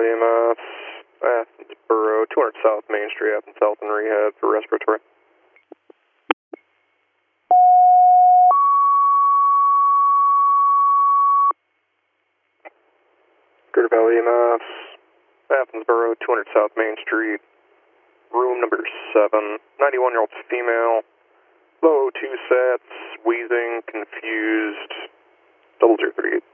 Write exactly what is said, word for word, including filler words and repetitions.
Valley E M S, Athens Borough, two hundred South Main Street, Athens Health and Rehab for respiratory. Greater Valley E M S, Athens Borough, two hundred South Main Street, room number seven, ninety-one-year-old female, low O two sats, wheezing, confused, double zero three eight.